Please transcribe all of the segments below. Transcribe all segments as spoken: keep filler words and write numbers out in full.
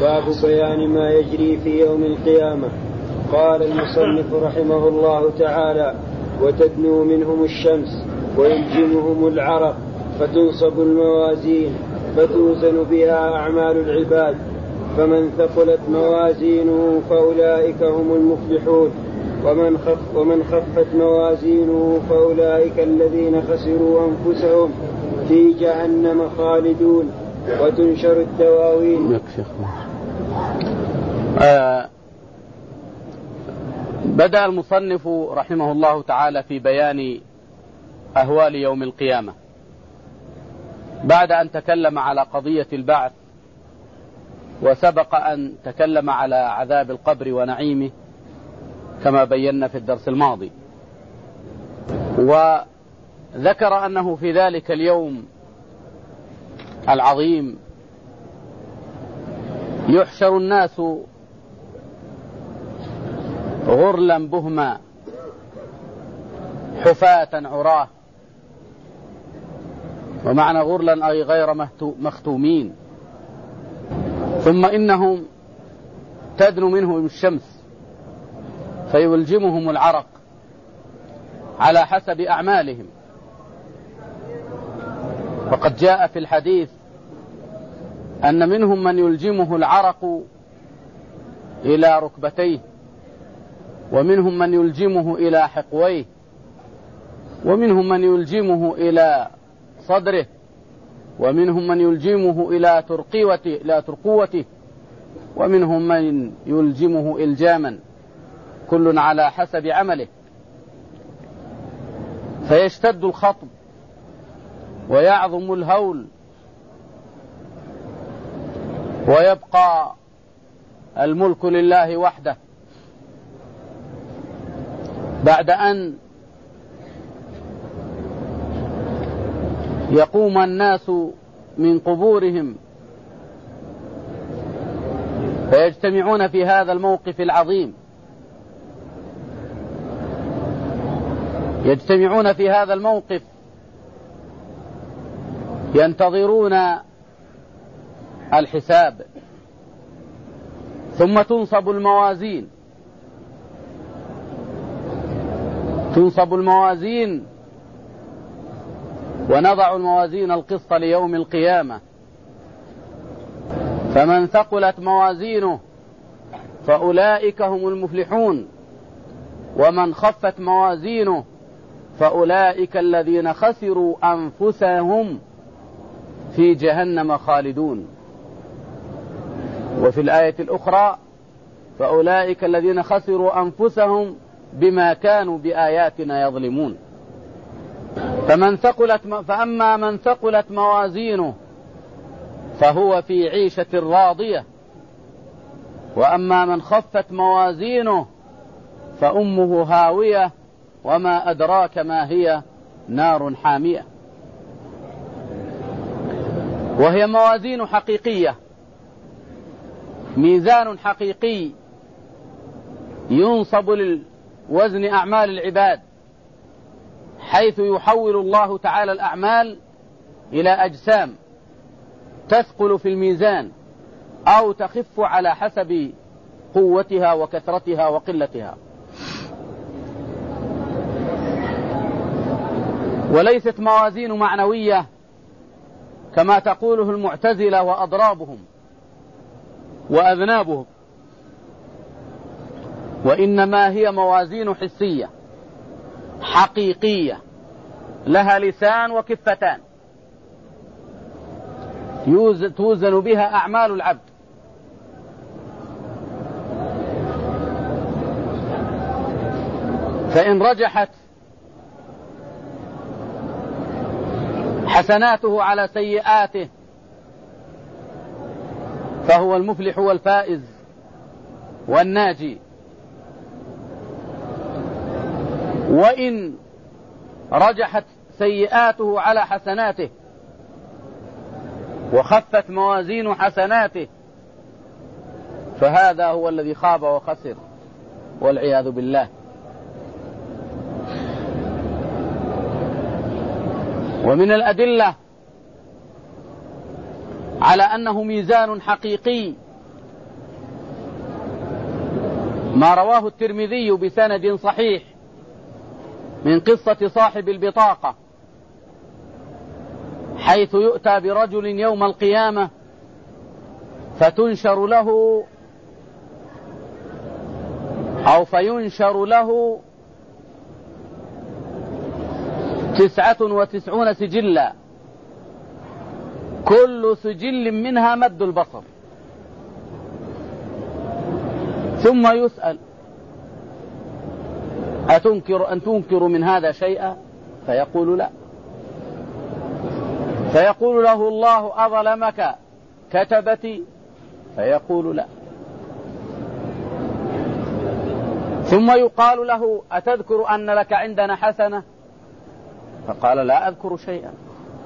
باب بيان ما يجري في يوم القيامة. قال المصنف رحمه الله تعالى: وتدنو منهم الشمس ويلجمهم العرق فتنصب الموازين فتوزن بها أعمال العباد، فمن ثقلت موازينه فأولئك هم المفلحون، ومن, خف ومن خفت موازينه فأولئك الذين خسروا أنفسهم في جهنم خالدون. وتنشر الدواوين. آه بدأ المصنف رحمه الله تعالى في بيان أهوال يوم القيامة بعد أن تكلم على قضية البعث، وسبق أن تكلم على عذاب القبر ونعيمه كما بينا في الدرس الماضي، وذكر أنه في ذلك اليوم العظيم يحشر الناس غرلا بهما حفاة عراه، ومعنى غرلا أي غير مختومين، ثم إنهم تدنو منهم الشمس فيلجمهم العرق على حسب أعمالهم. وقد جاء في الحديث أن منهم من يلجمه العرق إلى ركبتيه، ومنهم من يلجمه إلى حقويه، ومنهم من يلجمه إلى صدره، ومنهم من يلجمه إلى ترقوته, إلى ترقوته ومنهم من يلجمه إلجاما، كل على حسب عمله، فيشتد الخطب ويعظم الهول، ويبقى الملك لله وحده بعد أن يقوم الناس من قبورهم فيجتمعون في هذا الموقف العظيم، يجتمعون في هذا الموقف ينتظرون الحساب، ثم تنصب الموازين تنصب الموازين ونضع الموازين القسط ليوم القيامة، فمن ثقلت موازينه فأولئك هم المفلحون، ومن خفت موازينه فأولئك الذين خسروا أنفسهم في جهنم خالدون. وفي الآية الأخرى: فأولئك الذين خسروا أنفسهم بما كانوا بآياتنا يظلمون. فمن ثقلت فأما من ثقلت موازينه فهو في عيشة راضية، وأما من خفت موازينه فأمه هاوية، وما أدراك ما هي، نار حامية. وهي موازين حقيقية، ميزان حقيقي ينصب لوزن أعمال العباد، حيث يحول الله تعالى الأعمال إلى أجسام تثقل في الميزان أو تخف على حسب قوتها وكثرتها وقلتها. وليست موازين معنوية كما تقوله المعتزلة وأضرابهم وأذنابهم، وإنما هي موازين حسية حقيقية لها لسان وكفتان توزن بها أعمال العبد. فإن رجحت حسناته على سيئاته فهو المفلح والفائز والناجي، وإن رجحت سيئاته على حسناته وخفت موازين حسناته فهذا هو الذي خاب وخسر والعياذ بالله. ومن الأدلة على أنه ميزان حقيقي ما رواه الترمذي بسند صحيح من قصة صاحب البطاقة، حيث يؤتى برجل يوم القيامة فتنشر له أو فينشر له تسعة وتسعون سجلا، كل سجل منها مد البصر، ثم يسأل: أتنكر أن تنكر من هذا شيئا؟ فيقول: لا. فيقول له الله: أظلمك كتبتي؟ فيقول: لا. ثم يقال له: أتذكر أن لك عندنا حسنة؟ فقال: لا أذكر شيئا.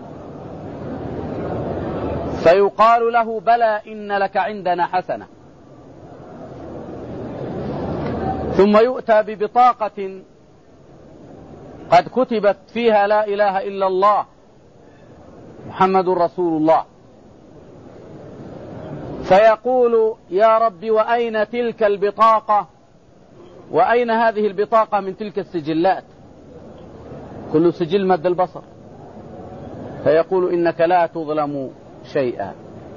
فيقال له: بلى إن لك عندنا حسنة. ثم يؤتى ببطاقة قد كتبت فيها: لا إله إلا الله محمد رسول الله. فيقول: يا رب، وأين تلك البطاقة؟ وأين هذه البطاقة من تلك السجلات؟ كل سجل مد البصر. فيقول: إنك لا تظلم شيئا.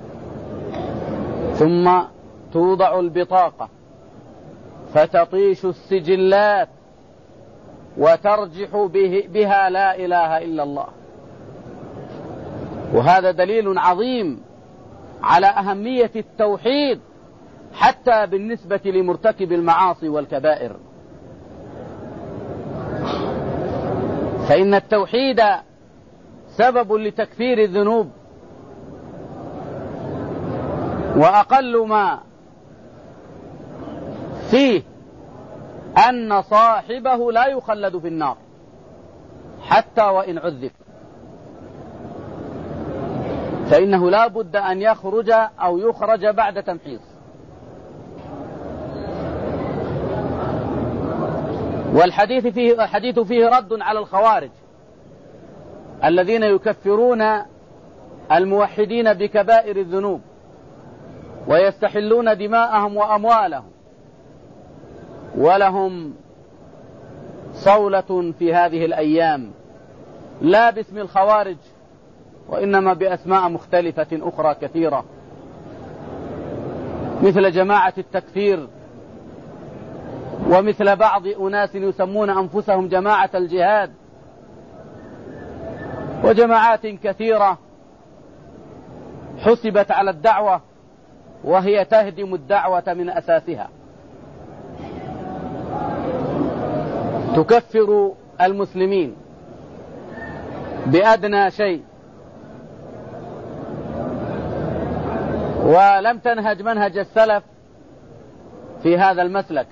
ثم توضع البطاقة فتطيش السجلات وترجح به بها: لا إله إلا الله. وهذا دليل عظيم على أهمية التوحيد حتى بالنسبة لمرتكب المعاصي والكبائر، فإن التوحيد سبب لتكفير الذنوب، وأقل ما فيه أن صاحبه لا يخلد في النار حتى وإن عذب، فإنه لا بد أن يخرج أو يخرج بعد تمحيص. والحديث فيه, الحديث فيه رد على الخوارج الذين يكفرون الموحدين بكبائر الذنوب ويستحلون دماءهم وأموالهم، ولهم صولة في هذه الأيام لا باسم الخوارج وإنما بأسماء مختلفة أخرى كثيرة، مثل جماعة التكفير، ومثل بعض أناس يسمون أنفسهم جماعة الجهاد، وجماعات كثيرة حسبت على الدعوة وهي تهدم الدعوة من أساسها، تكفر المسلمين بأدنى شيء، ولم تنهج منهج السلف في هذا المسلك.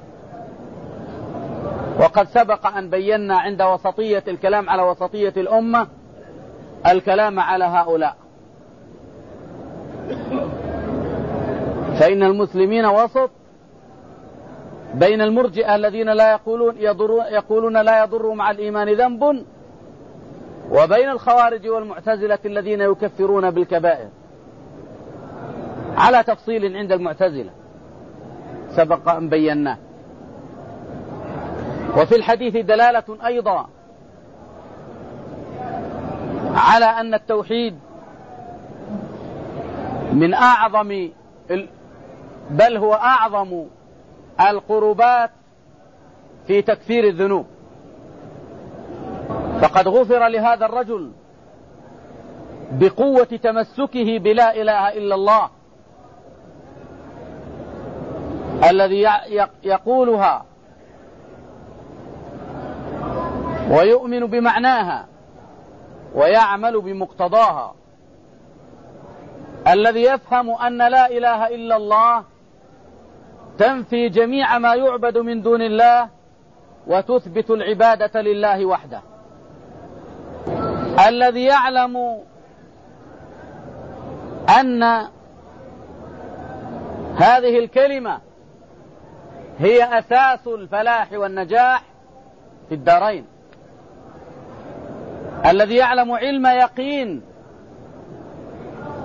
وقد سبق أن بينا عند وسطية الكلام على وسطية الأمة الكلام على هؤلاء، فإن المسلمين وسط بين المرجئة الذين لا يقولون, يقولون لا يضر مع الإيمان ذنب، وبين الخوارج والمعتزلة الذين يكفرون بالكبائر، على تفصيل عند المعتزلة سبق أن بيناه. وفي الحديث دلالة أيضا على أن التوحيد من أعظم بل هو أعظم القربات في تكفير الذنوب، فقد غفر لهذا الرجل بقوة تمسكه بلا إله إلا الله الذي يقولها ويؤمن بمعناها ويعمل بمقتضاها، الذي يفهم أن لا إله إلا الله تنفي جميع ما يعبد من دون الله وتثبت العبادة لله وحده، الذي يعلم أن هذه الكلمة هي أساس الفلاح والنجاح في الدارين، الذي يعلم علم يقين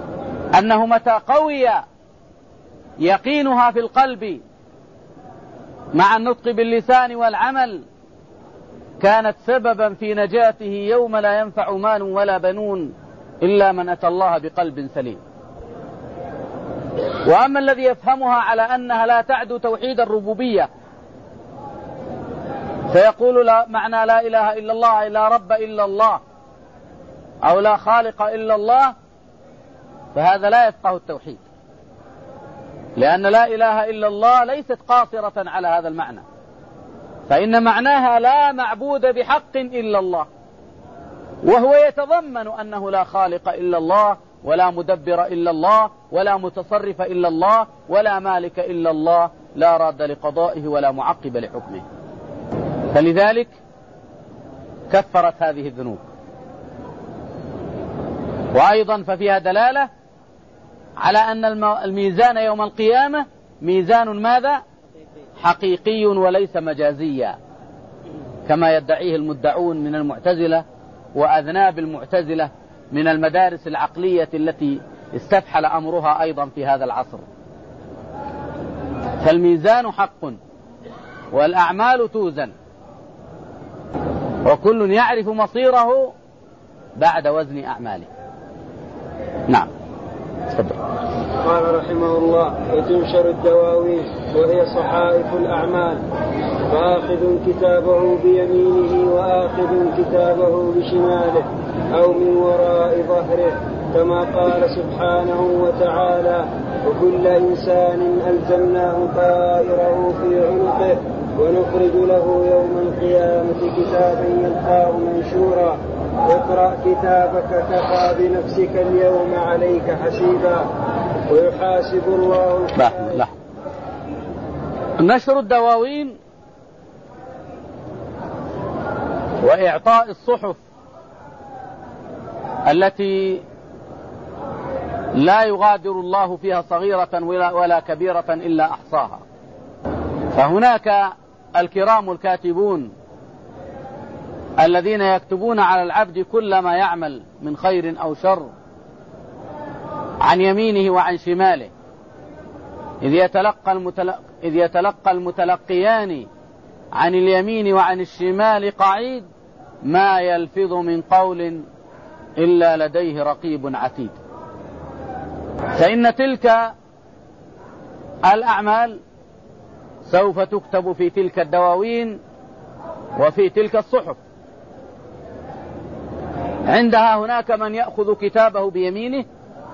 أنه متى قوي يقينها في القلب مع النطق باللسان والعمل كانت سببا في نجاته يوم لا ينفع مال ولا بنون إلا من أتى الله بقلب سليم. وأما الذي يفهمها على أنها لا تعدو توحيد الربوبية فيقول لا معنى لا إله إلا الله لا رب إلا الله أو لا خالق إلا الله، فهذا لا يفقه التوحيد، لأن لا إله إلا الله ليست قاصرة على هذا المعنى، فإن معناها لا معبود بحق إلا الله، وهو يتضمن أنه لا خالق إلا الله ولا مدبر إلا الله ولا متصرف إلا الله ولا مالك إلا الله، لا راد لقضائه ولا معقب لحكمه. فلذلك كفرت هذه الذنوب. وأيضا ففيها دلالة على أن الميزان يوم القيامة ميزان ماذا؟ حقيقي وليس مجازيا، كما يدعيه المدعون من المعتزلة وأذناب المعتزلة من المدارس العقلية التي استفحل أمرها أيضا في هذا العصر. فالميزان حق والأعمال توزن، وكل يعرف مصيره بعد وزن أعماله. نعم. تفضل. قال رحمه الله: وتنشر الدواوين وهي صحائف الأعمال، فآخذ كتابه بيمينه وآخذ كتابه بشماله أو من وراء ظهره، كما قال سبحانه وتعالى: وكل إنسان ألزمناه طائره في عنقه ونخرج له يوم القيامة كتابا يلقاه منشورا اقرأ كتابك كفى بنفسك اليوم عليك حسيبا ويحاسب الله. لا لا نشر الدواوين وإعطاء الصحف التي لا يغادر الله فيها صغيرة ولا كبيرة إلا أحصاها. فهناك الكرام الكاتبون الذين يكتبون على العبد كل ما يعمل من خير أو شر عن يمينه وعن شماله، إذ يتلقى, المتلق... إذ يتلقى المتلقيان عن اليمين وعن الشمال قعيد ما يلفظ من قول إلا لديه رقيب عتيد. فإن تلك الأعمال سوف تكتب في تلك الدواوين وفي تلك الصحف. عندها هناك من يأخذ كتابه بيمينه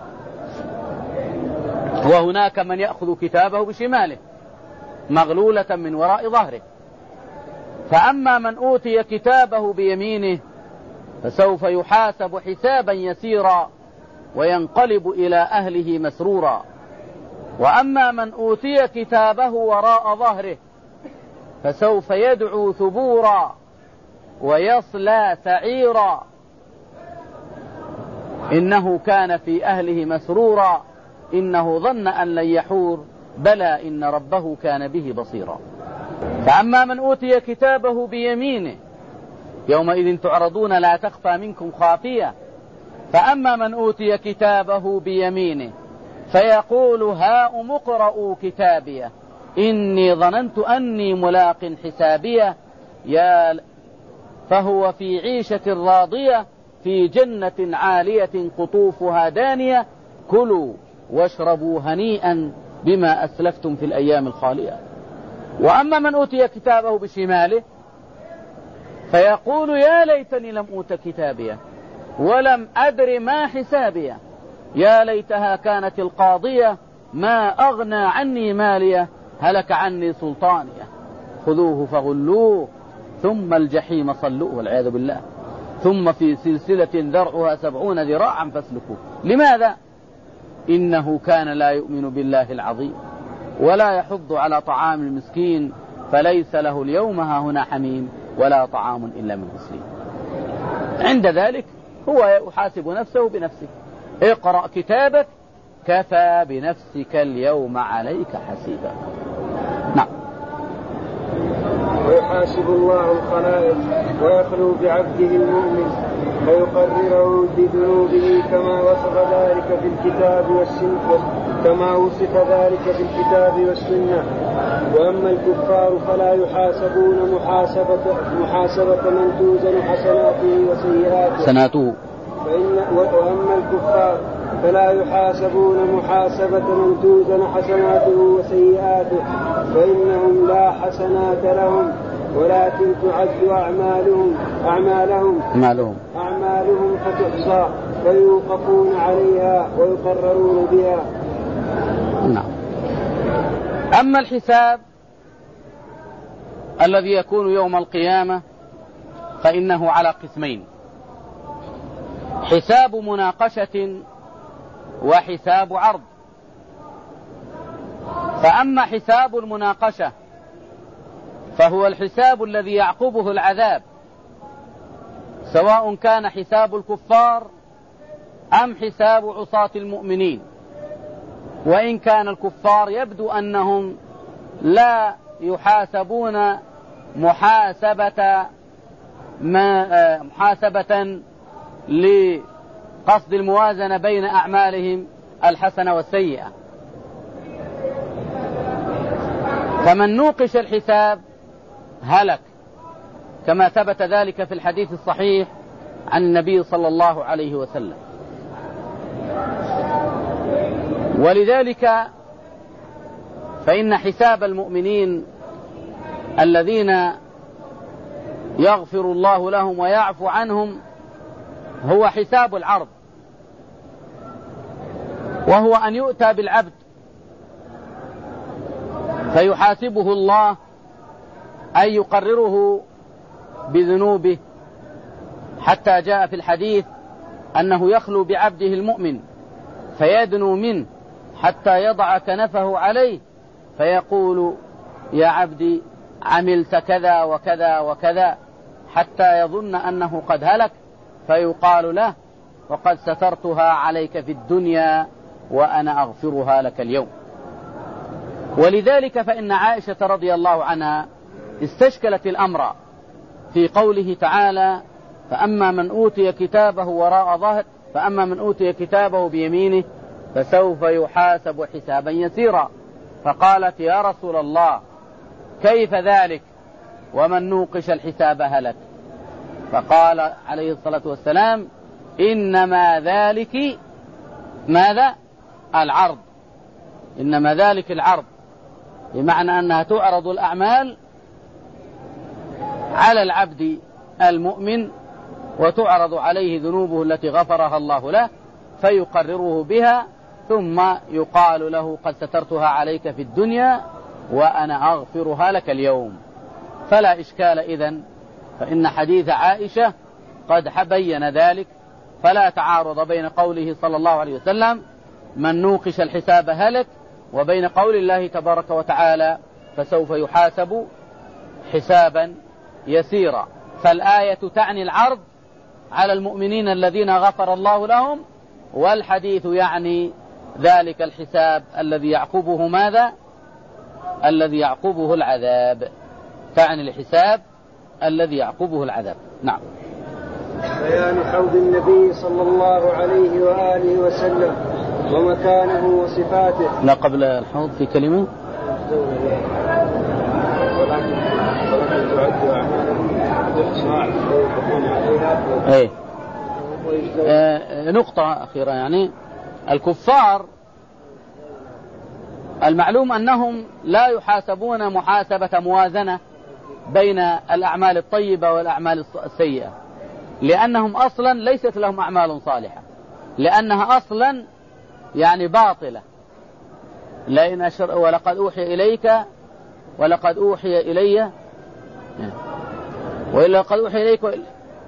وهناك من يأخذ كتابه بشماله مغلولة من وراء ظهره. فأما من أوتي كتابه بيمينه فسوف يحاسب حسابا يسيرا وينقلب إلى أهله مسرورا، وأما من أوتي كتابه وراء ظهره فسوف يدعو ثبورا ويصلى سعيرا إنه كان في أهله مسرورا إنه ظن أن لن يحور بلى إن ربه كان به بصيرا. فأما من أوتي كتابه بيمينه يومئذ تعرضون لا تخفى منكم خافية. فأما من أوتي كتابه بيمينه فيقول هاؤم اقرءوا كتابيه إني ظننت أني ملاق حسابيه يا فهو في عيشة راضية في جنة عالية قطوفها دانية كلوا واشربوا هنيئا بما أسلفتم في الأيام الخالية. وأما من أوتي كتابه بشماله فيقول يا ليتني لم أوت كتابيه ولم أدر ما حسابيه يا ليتها كانت القاضية ما أغنى عني ماليه هلك عني سلطانيه خذوه فغلوه ثم الجحيم صلوه والعياذ بالله ثم في سلسلة ذرعها سبعون ذراعا فاسلكوه. لماذا؟ إنه كان لا يؤمن بالله العظيم ولا يحض على طعام المسكين فليس له اليوم هاهنا حميم ولا طعام إلا من غسلين. عند ذلك هو يحاسب نفسه بنفسه اقرأ كتابك كفى بنفسك اليوم عليك حسيبا. نعم. ويحاسب الله الخلائق ويخلو بعبده المؤمن فيقرره بذنوبه كما وصف ذلك في الكتاب كما وصف ذلك في الكتاب والسنة. وأما الكفار فلا يحاسبون محاسبة, محاسبة من توزن حسناته وسيئاته سناته فإن وأما الكفار فلا يحاسبون محاسبة من توزن حسناته وسيئاته فإنهم لا حسنات لهم ولكن تعد أعمالهم أعمالهم أعمالهم, أعمالهم فتحصى فيوقفون عليها ويقررون بها. نعم. أما الحساب الذي يكون يوم القيامة فإنه على قسمين: حساب مناقشة وحساب عرض. فأما حساب المناقشة فهو الحساب الذي يعقبه العذاب، سواء كان حساب الكفار أم حساب عصاة المؤمنين. وإن كان الكفار يبدو أنهم لا يحاسبون محاسبة ما محاسبة لقصد الموازنة بين أعمالهم الحسنة والسيئة. فمن نوقش الحساب هلك، كما ثبت ذلك في الحديث الصحيح عن النبي صلى الله عليه وسلم. ولذلك فإن حساب المؤمنين الذين يغفر الله لهم ويعفو عنهم هو حساب العرض، وهو أن يؤتى بالعبد فيحاسبه الله، أي يقرره بذنوبه، حتى جاء في الحديث أنه يخلو بعبده المؤمن فيدنو منه حتى يضع كنفه عليه فيقول: يا عبدي عملت كذا وكذا وكذا، حتى يظن أنه قد هلك، فيقال له: وقد سترتها عليك في الدنيا وأنا أغفرها لك اليوم. ولذلك فإن عائشة رضي الله عنها استشكلت الأمر في قوله تعالى: فأما من أوتي كتابه وراء ظهر فأما من أوتي كتابه بيمينه فسوف يحاسب حسابا يسيرا. فقالت: يا رسول الله كيف ذلك ومن نوقش الحساب هلك؟ فقال عليه الصلاة والسلام: إنما ذلك ماذا؟ العرض. إنما ذلك العرض، بمعنى أنها تعرض الأعمال على العبد المؤمن وتعرض عليه ذنوبه التي غفرها الله له فيقرره بها، ثم يقال له: قد سترتها عليك في الدنيا وأنا أغفرها لك اليوم. فلا إشكال إذن، فإن حديث عائشة قد بين ذلك، فلا تعارض بين قوله صلى الله عليه وسلم: من نوقش الحساب هلك، وبين قول الله تبارك وتعالى: فسوف يحاسب حسابا يسيرا. فالآية تعني العرض على المؤمنين الذين غفر الله لهم، والحديث يعني ذلك الحساب الذي يعقبه ماذا؟ الذي يعقبه العذاب. تعني الحساب الذي يعقبه العذاب. نعم. بيان حوض النبي صلى الله عليه وآله وسلم ومكانه وصفاته. لا، قبل الحوض في كلمة: ايه آه نقطة أخيرة، يعني الكفار المعلوم أنهم لا يحاسبون محاسبة موازنة بين الأعمال الطيبة والأعمال السيئة، لأنهم أصلا ليست لهم أعمال صالحة، لأنها أصلا يعني باطلة. لئن أشر ولقد أوحي إليك ولقد أوحي إلي وإلا قد أوحي إليك وإلا,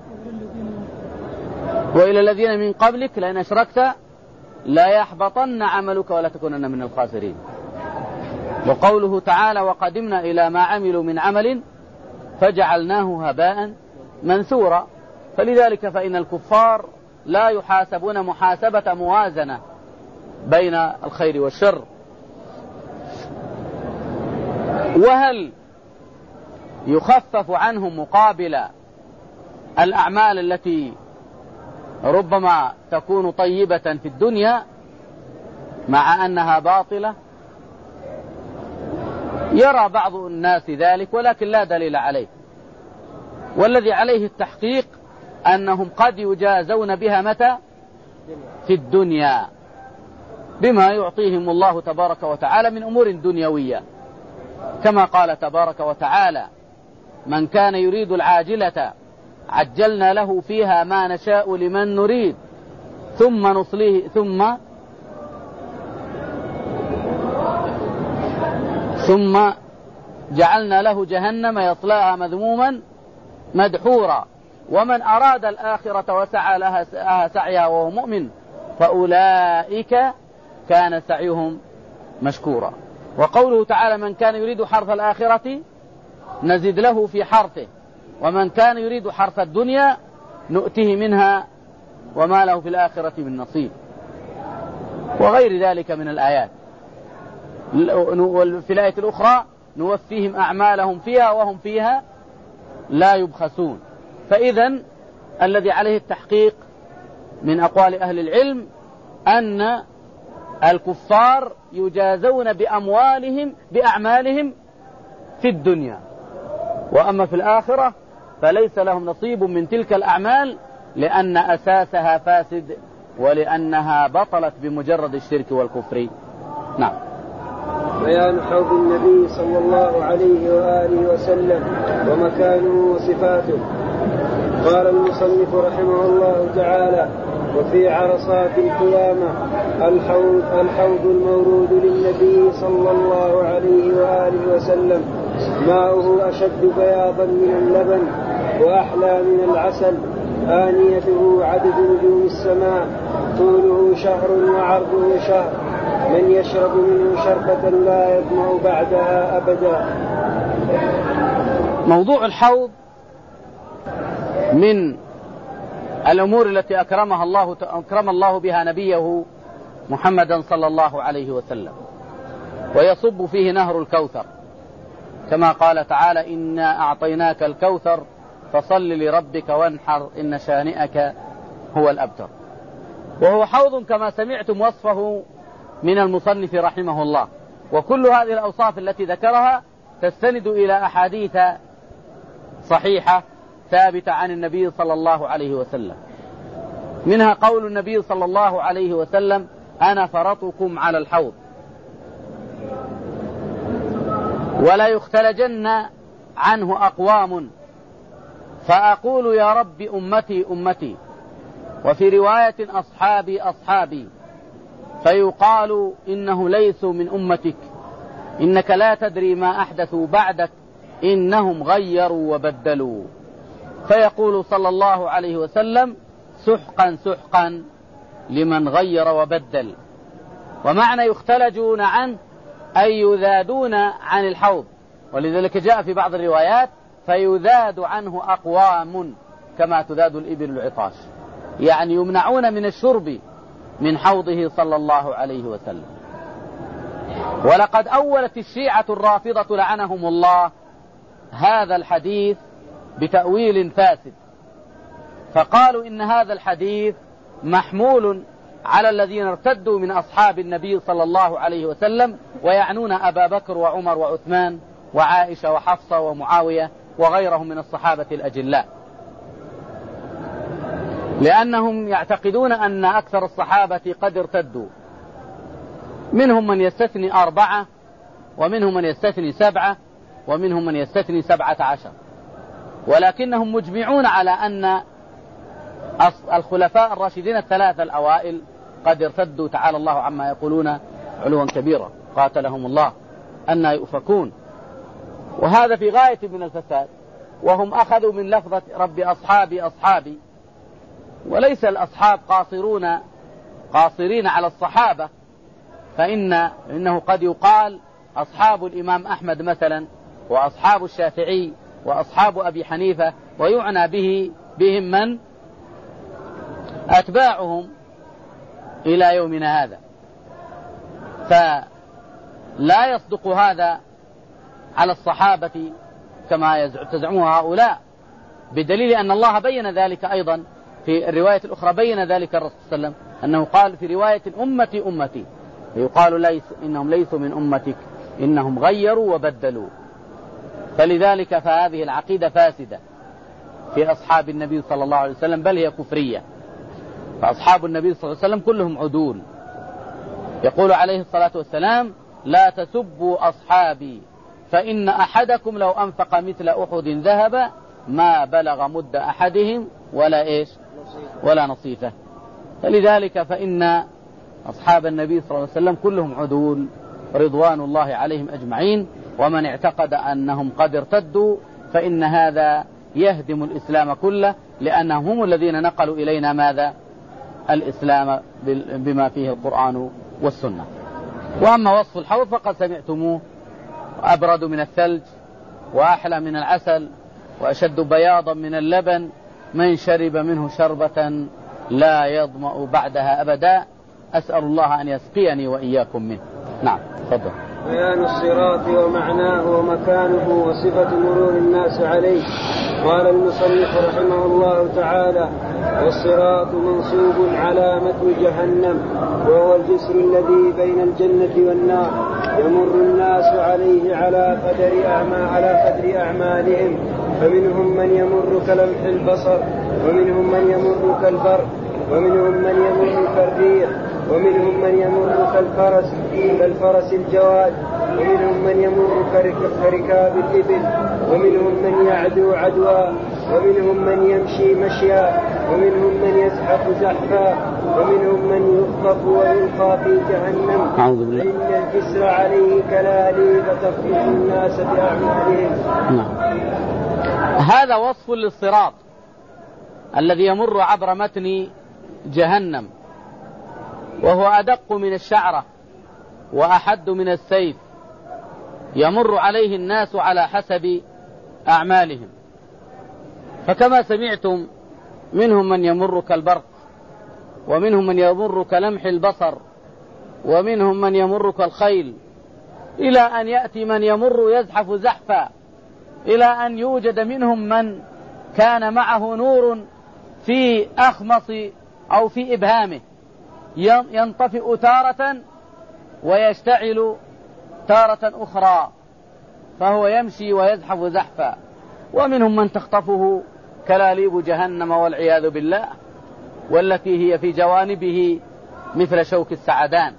وإلى الذين من قبلك لئن أشركت لا يحبطن عملك ولا تكونن من الخاسرين. وقوله تعالى: وقدمنا إلى ما عملوا من عمل فجعلناه هباء منثورا. فلذلك فإن الكفار لا يحاسبون محاسبة موازنة بين الخير والشر. وهل يخفف عنهم مقابل الأعمال التي ربما تكون طيبة في الدنيا؟ مع أنها باطلة؟ يرى بعض الناس ذلك ولكن لا دليل عليه، والذي عليه التحقيق أنهم قد يجازون بها متى؟ في الدنيا، بما يعطيهم الله تبارك وتعالى من أمور دنيوية، كما قال تبارك وتعالى: من كان يريد العاجلة عجلنا له فيها ما نشاء لمن نريد ثم نصليه ثم ثم جعلنا له جهنم يصلاها مذموما مدحورا ومن أراد الآخرة وسعى لها سعيها وهو مؤمن فأولئك كان سعيهم مشكورا. وقوله تعالى: من كان يريد حرث الآخرة نزد له في حرثه ومن كان يريد حرث الدنيا نؤته منها وما له في الآخرة من نصيب، وغير ذلك من الآيات. في الآية الأخرى: نوفيهم أعمالهم فيها وهم فيها لا يبخسون. فإذا الذي عليه التحقيق من أقوال أهل العلم أن الكفار يجازون بأموالهم بأعمالهم في الدنيا، وأما في الآخرة فليس لهم نصيب من تلك الأعمال، لأن أساسها فاسد ولأنها بطلت بمجرد الشرك والكفر. نعم. بيان حوض النبي صلى الله عليه وآله وسلم ومكانه وصفاته. قال المصنف رحمه الله تعالى: وفي عرصات القيامة الحوض, الحوض المورود للنبي صلى الله عليه وآله وسلم ماؤه أشد بياضا من اللبن وأحلى من العسل، آنيته عدد نجوم السماء، طوله شهر وعرضه شهر، من يشرب منه شربة لا يظمأ بعدها أبدا. موضوع الحوض من الأمور التي أكرمها الله أكرم الله بها نبيه محمدا صلى الله عليه وسلم، ويصب فيه نهر الكوثر، كما قال تعالى: إنا أعطيناك الكوثر فصل لربك وانحر إن شانئك هو الأبتر. وهو حوض كما سمعتم وصفه من المصنف رحمه الله، وكل هذه الأوصاف التي ذكرها تستند إلى أحاديث صحيحة ثابتة عن النبي صلى الله عليه وسلم، منها قول النبي صلى الله عليه وسلم: أنا فرطكم على الحوض ولا يختلجن عنه أقوام فأقول يا رب أمتي أمتي، وفي رواية أصحابي أصحابي، فيقال إنه ليسوا من أمتك، إنك لا تدري ما أحدثوا بعدك، إنهم غيروا وبدلوا. فيقول صلى الله عليه وسلم: سحقا سحقا لمن غير وبدل. ومعنى يختلجون عنه أي يذادون عن الحوض، ولذلك جاء في بعض الروايات: فيذاد عنه أقوام كما تذاد الإبل العطاش، يعني يمنعون من الشرب من حوضه صلى الله عليه وسلم. ولقد أولت الشيعة الرافضة لعنهم الله هذا الحديث بتأويل فاسد، فقالوا إن هذا الحديث محمول على الذين ارتدوا من أصحاب النبي صلى الله عليه وسلم، ويعنون أبا بكر وعمر وعثمان وعائشة وحفصة ومعاوية وغيرهم من الصحابة الأجلاء، لأنهم يعتقدون أن أكثر الصحابة قد ارتدوا، منهم من يستثني أربعة ومنهم من يستثني سبعة ومنهم من يستثني سبعة عشر، ولكنهم مجمعون على أن الخلفاء الراشدين الثلاثة الأوائل قد ارتدوا، تعالى الله عما يقولون علوا كبيرا، قاتلهم الله أن يؤفكون. وهذا في غاية من الفساد، وهم أخذوا من لفظة رب أصحابي أصحابي، وليس الأصحاب قاصرون قاصرين على الصحابة، فإن إنه قد يقال أصحاب الإمام أحمد مثلا، وأصحاب الشافعي، وأصحاب أبي حنيفة، ويعنى به بهم من أتباعهم إلى يومنا هذا. فلا يصدق هذا على الصحابة كما تزعمه هؤلاء، بدليل أن الله بين ذلك أيضا في الرواية الأخرى، بين ذلك الرسول صلى الله عليه وسلم أنه قال في رواية: أمتي أمتي، يقال ليس إنهم ليسوا من أمتك إنهم غيروا وبدلوا. فلذلك فهذه العقيدة فاسدة في أصحاب النبي صلى الله عليه وسلم، بل هي كفرية. فأصحاب النبي صلى الله عليه وسلم كلهم عدول. يقول عليه الصلاة والسلام: لا تسبوا أصحابي فإن أحدكم لو أنفق مثل أحد ذهب ما بلغ مد أحدهم ولا إيش ولا نصيفه. فلذلك فإن أصحاب النبي صلى الله عليه وسلم كلهم عدول رضوان الله عليهم أجمعين. ومن اعتقد أنهم قد ارتدوا فإن هذا يهدم الإسلام كله، لأنهم هم الذين نقلوا إلينا ماذا؟ الإسلام بما فيه القرآن والسنة. وأما وصف الحوض فقد سمعتموه: أبرد من الثلج وأحلى من العسل وأشد بياضا من اللبن، من شرب منه شربة لا يظمأ بعدها أبدا. أسأل الله أن يسقيني وإياكم منه. نعم تفضل. بيان الصراط ومعناه ومكانه وصفة مرور الناس عليه. قال المصنف رحمه الله تعالى: والصراط منصوب على متن جهنم، وهو الجسر الذي بين الجنة والنار، يمر الناس عليه على قدر أعمال على قدر أعمالهم، فمنهم من يمر كلمح البصر، ومنهم من يمر كالبرق، ومنهم من يمر كالريح، ومنهم من يمر كالفرس كالفرس الجواد، ومنهم من يمر كركاب الإبل، ومنهم من يعدو عدوا، ومنهم من يمشي مشيا، ومنهم من يزحف زحفا، ومنهم من يخطف ويلقى في جهنم، فإن الجسر عليه كلاليب تخطف الناس بأعمالهم. هذا وصف للصراط الذي يمر عبر متن جهنم، وهو أدق من الشعرة وأحد من السيف، يمر عليه الناس على حسب أعمالهم. فكما سمعتم منهم من يمر كالبرق، ومنهم من يمر كلمح البصر، ومنهم من يمر كالخيل، إلى أن يأتي من يمر يزحف زحفا، إلى أن يوجد منهم من كان معه نور في أخمص أو في إبهامه ينطفئ تارة ويشتعل تارة أخرى، فهو يمشي ويزحف زحفا. ومنهم من تخطفه كلاليب جهنم والعياذ بالله، والتي هي في جوانبه مثل شوك السعدان.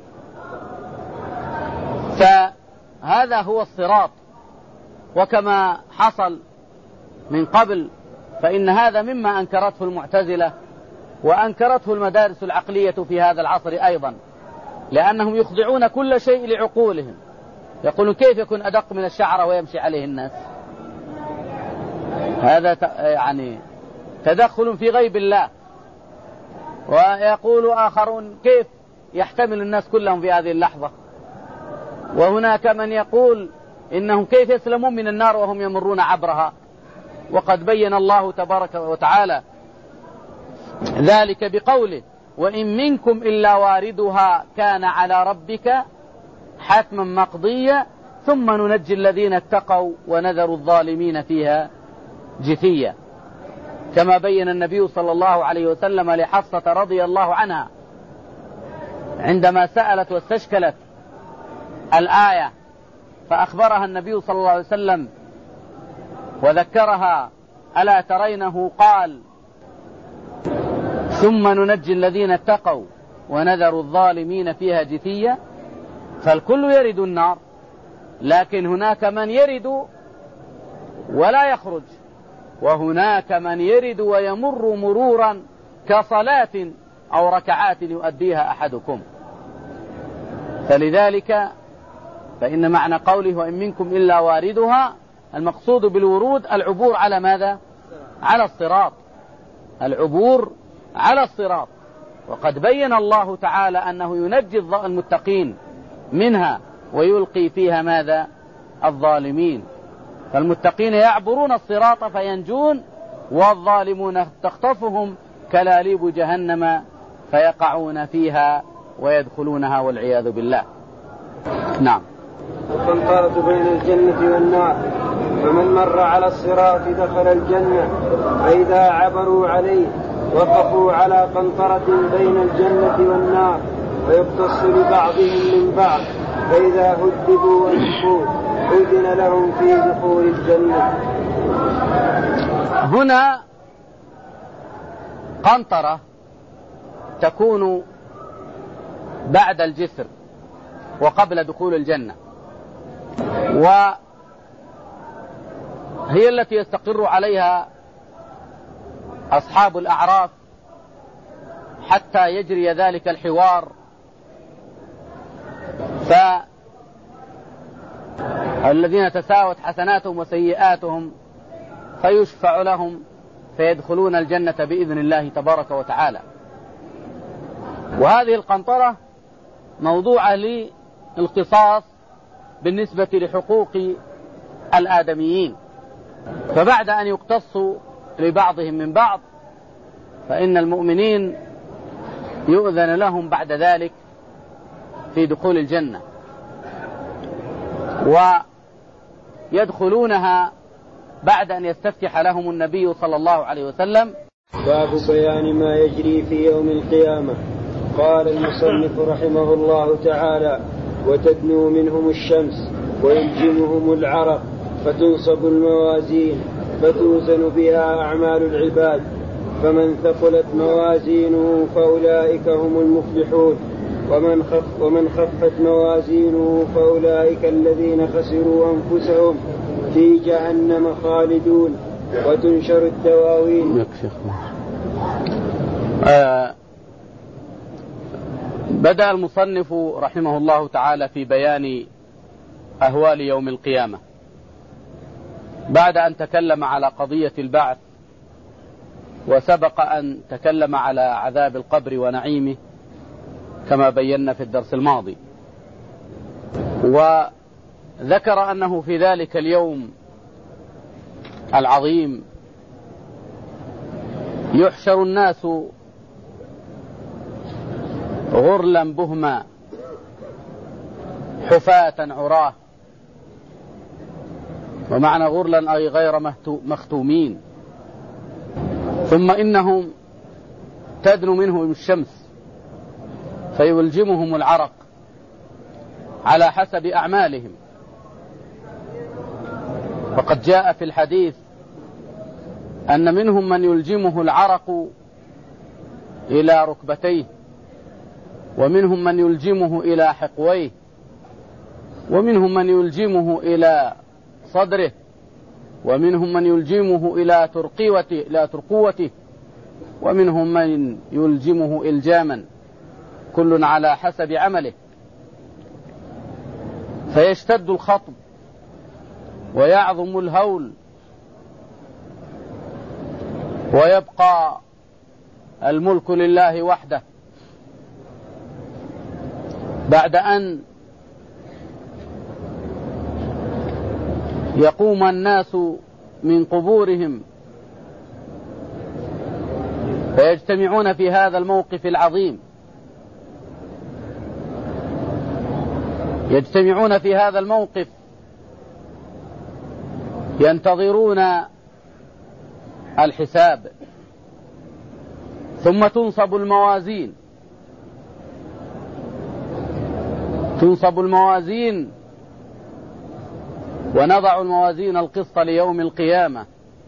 فهذا هو الصراط. وكما حصل من قبل فإن هذا مما أنكرته المعتزلة وأنكرته المدارس العقلية في هذا العصر أيضا، لأنهم يخضعون كل شيء لعقولهم. يقولون: كيف يكون أدق من الشعرة ويمشي عليه الناس؟ هذا يعني تدخل في غيب الله. ويقول آخرون: كيف يحتمل الناس كلهم في هذه اللحظة؟ وهناك من يقول إنهم كيف يسلمون من النار وهم يمرون عبرها؟ وقد بين الله تبارك وتعالى ذلك بقوله: وإن منكم إلا واردها كان على ربك حتما مقضيا ثم ننجي الذين اتقوا ونذر الظالمين فيها جثيا. كما بين النبي صلى الله عليه وسلم لحفصة رضي الله عنها عندما سألت واستشكلت الآية، فأخبرها النبي صلى الله عليه وسلم وذكرها: ألا ترينه قال ثم ننجي الذين اتقوا ونذر الظالمين فيها جثيا. فالكل يرد النار، لكن هناك من يرد ولا يخرج، وهناك من يرد ويمر مرورا كصلاة أو ركعات يؤديها أحدكم. فلذلك فإن معنى قوله: وإن منكم إلا واردها، المقصود بالورود العبور على ماذا؟ على الصراط، العبور على الصراط. وقد بين الله تعالى أنه ينجي المتقين منها ويلقي فيها ماذا؟ الظالمين. فالمتقين يعبرون الصراط فينجون، والظالمون تخطفهم كلاليب جهنم فيقعون فيها ويدخلونها والعياذ بالله. نعم. القنطرة بين الجنة والنار، فمن مر على الصراط دخل الجنة، فإذا عبروا عليه وقفوا على قنطرة بين الجنة والنار ويقتص لبعضهم من بعض، فإذا هدبوا ونفوا أذن لهم في دخول الجنة. هنا قنطرة تكون بعد الجسر وقبل دخول الجنة، وهي التي يستقر عليها أصحاب الأعراف حتى يجري ذلك الحوار، فالذين تساوت حسناتهم وسيئاتهم فيشفع لهم فيدخلون الجنة بإذن الله تبارك وتعالى. وهذه القنطرة موضوعة للقصاص بالنسبة لحقوق الآدميين، فبعد أن يقتصوا لبعضهم من بعض فإن المؤمنين يؤذن لهم بعد ذلك في دخول الجنة، ويدخلونها بعد أن يستفتح لهم النبي صلى الله عليه وسلم. باب بيان ما يجري في يوم القيامة. قال المصنف رحمه الله تعالى: وتدنو منهم الشمس ويلجمهم العرق فتنصب الموازين فتوزن بها أعمال العباد، فمن ثقلت موازينه فأولئك هم المفلحون، ومن خف ومن خفت موازينه فأولئك الذين خسروا أنفسهم في جهنم خالدون. وتنشر الدواوين. آه بدأ المصنف رحمه الله تعالى في بيان أهوال يوم القيامة بعد أن تكلم على قضية البعث، وسبق أن تكلم على عذاب القبر ونعيمه كما بينا في الدرس الماضي، وذكر أنه في ذلك اليوم العظيم يحشر الناس غرلا بهما حفاة عراه، ومعنى غرلا أي غير مختومين، ثم إنهم تدنو منهم الشمس فيلجمهم العرق على حسب أعمالهم. فقد جاء في الحديث أن منهم من يلجمه العرق إلى ركبتيه، ومنهم من يلجمه إلى حقويه، ومنهم من يلجمه إلى صدره، ومنهم من يلجمه إلى ترقوته إلى ترقوته، ومنهم من يلجمه إلجاما، كل على حسب عمله. فيشتد الخطب ويعظم الهول، ويبقى الملك لله وحده بعد أن يقوم الناس من قبورهم فيجتمعون في هذا الموقف العظيم، يجتمعون في هذا الموقف ينتظرون الحساب، ثم تنصب الموازين تنصب الموازين ونضع الموازين القسط ليوم القيامة،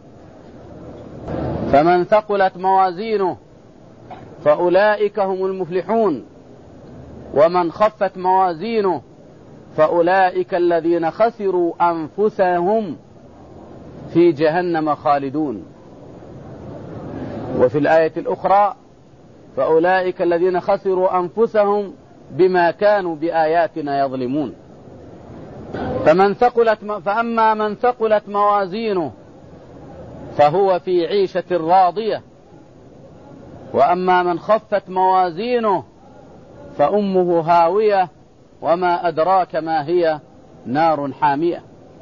فمن ثقلت موازينه فأولئك هم المفلحون، ومن خفت موازينه فأولئك الذين خسروا أنفسهم في جهنم خالدون. وفي الآية الأخرى: فأولئك الذين خسروا أنفسهم بما كانوا بآياتنا يظلمون. فمن ثقلت فأما من ثقلت موازينه فهو في عيشة راضية، وأما من خفت موازينه فأمه هاوية، وما أدراك ما هي، نار حامية.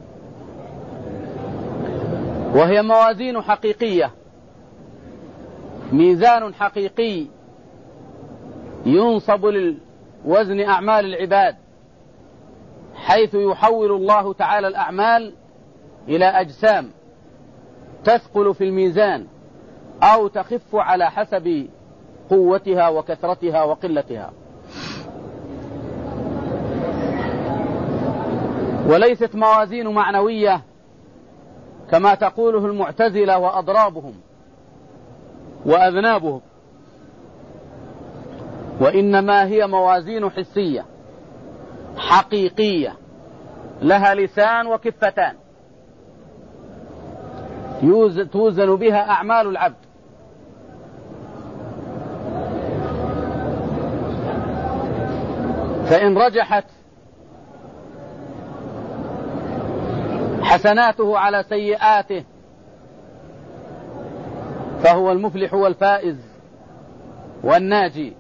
وهي موازين حقيقية، ميزان حقيقي ينصب لوزن أعمال العباد، حيث يحول الله تعالى الأعمال إلى أجسام تثقل في الميزان أو تخف على حسب قوتها وكثرتها وقلتها. وليست موازين معنوية كما تقوله المعتزلة وأضرابهم وأذنابهم، وإنما هي موازين حسية حقيقية لها لسان وكفتان توزن بها أعمال العبد. فإن رجحت حسناته على سيئاته فهو المفلح والفائز والناجي،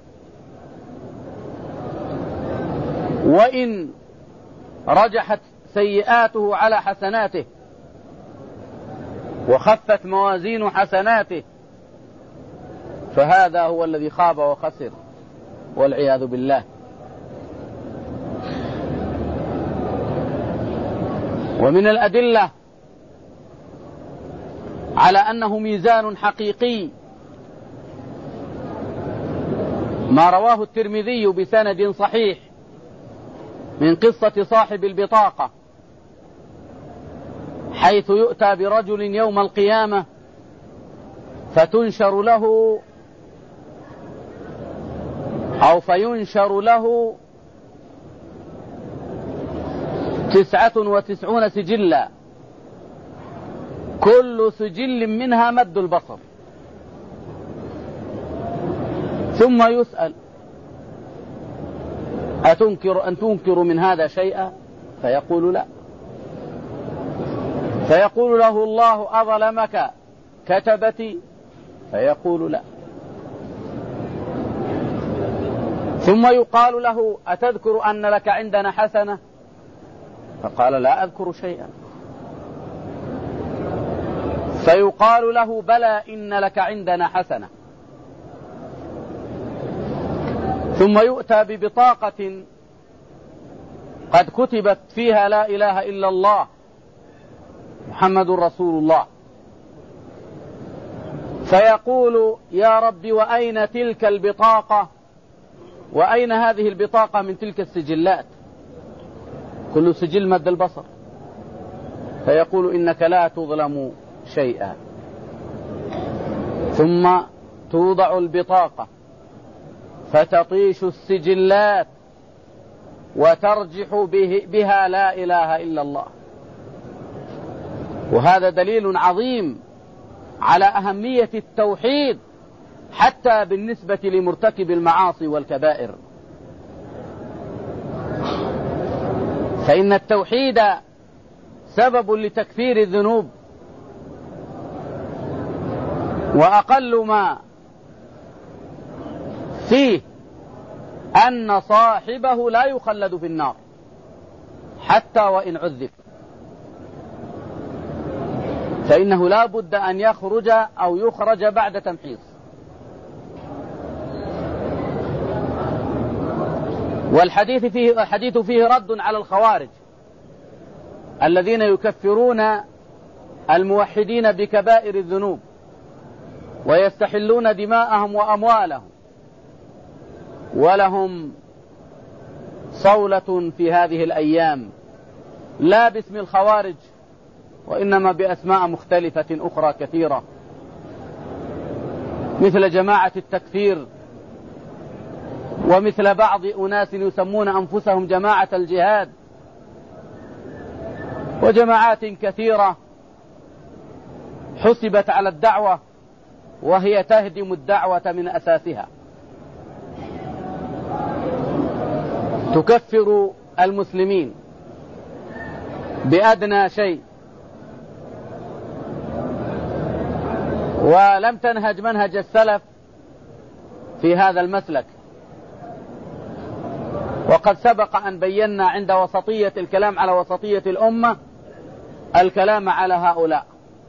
وإن رجحت سيئاته على حسناته وخفت موازين حسناته فهذا هو الذي خاب وخسر والعياذ بالله. ومن الأدلة على أنه ميزان حقيقي ما رواه الترمذي بسند صحيح من قصة صاحب البطاقة، حيث يؤتى برجل يوم القيامة فتنشر له أو فينشر له تسعة وتسعون سجلا، كل سجل منها مد البصر، ثم يسأل أتنكر أن تنكر من هذا شيئا؟ فيقول لا، فيقول له الله أظلمك كتبتي؟ فيقول لا، ثم يقال له أتذكر أن لك عندنا حسنة؟ فقال لا أذكر شيئا، فيقال له بلى إن لك عندنا حسنة، ثم يؤتى ببطاقة قد كتبت فيها لا إله إلا الله محمد رسول الله، فيقول يا رب وأين تلك البطاقة؟ وأين هذه البطاقة من تلك السجلات؟ كل سجل مد البصر، فيقول إنك لا تظلم شيئا، ثم توضع البطاقة فتطيش السجلات وترجح به بها لا إله إلا الله. وهذا دليل عظيم على أهمية التوحيد حتى بالنسبة لمرتكب المعاصي والكبائر، فإن التوحيد سبب لتكفير الذنوب، وأقل ما فيه أن صاحبه لا يخلد في النار حتى وإن عذب، فإنه لا بد أن يخرج أو يخرج بعد تمحيص. والحديث فيه, الحديث فيه رد على الخوارج الذين يكفرون الموحدين بكبائر الذنوب ويستحلون دماءهم وأموالهم، ولهم صولة في هذه الأيام لا باسم الخوارج وإنما بأسماء مختلفة أخرى كثيرة، مثل جماعة التكفير، ومثل بعض أناس يسمون أنفسهم جماعة الجهاد، وجماعات كثيرة حسبت على الدعوة وهي تهدم الدعوة من أساسها، تكفر المسلمين بأدنى شيء، ولم تنهج منهج السلف في هذا المسلك. وقد سبق أن بينا عند وسطية الكلام على وسطية الأمة الكلام على هؤلاء،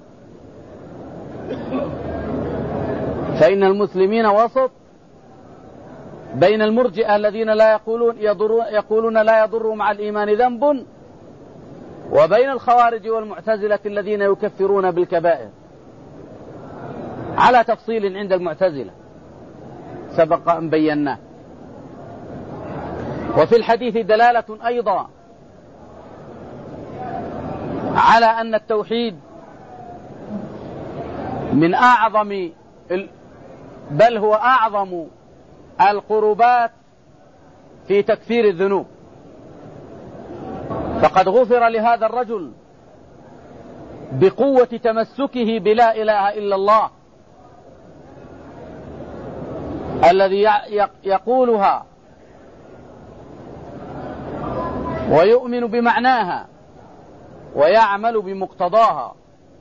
فإن المسلمين وسط بين المرجئة الذين لا يقولون, يضر يقولون لا يضر مع الإيمان ذنب، وبين الخوارج والمعتزلة الذين يكفرون بالكبائر، على تفصيل عند المعتزلة سبق أن بيناه. وفي الحديث دلالة أيضا على أن التوحيد من أعظم بل هو أعظم القربات في تكفير الذنوب، فقد غفر لهذا الرجل بقوة تمسكه بلا إله إلا الله الذي يقولها ويؤمن بمعناها ويعمل بمقتضاها،